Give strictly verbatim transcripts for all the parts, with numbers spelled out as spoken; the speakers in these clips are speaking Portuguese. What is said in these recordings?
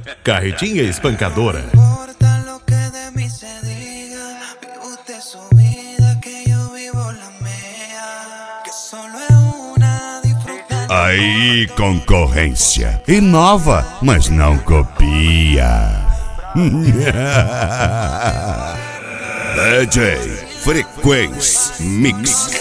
Carretinha Espancadora. Aí, concorrência. Inova, mas não copia. D J Frequência Mix.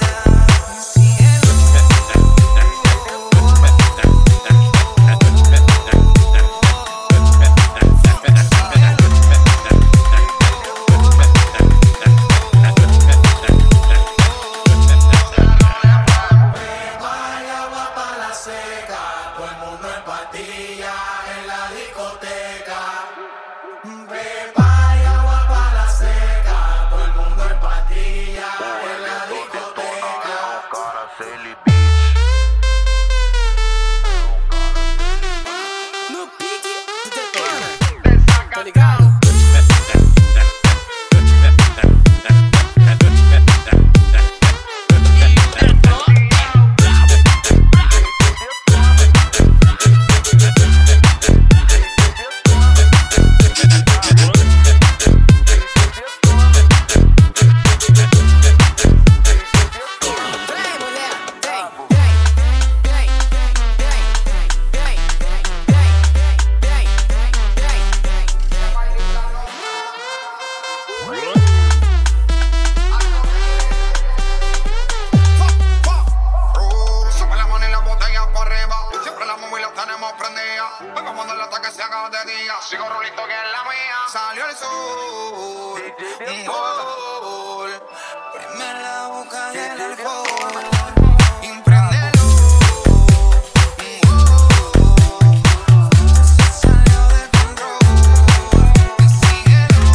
Sigo rulito que es la mía. Salió el sol, un gol. Prime la boca y el alcohol. Impréndelo, un gol. Se salió de control. Y síguelo.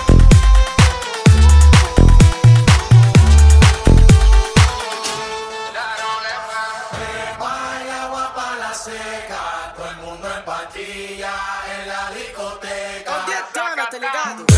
Prepara el agua para la seca. Todo el mundo en pastilla. En la discoteca. Tá ligado?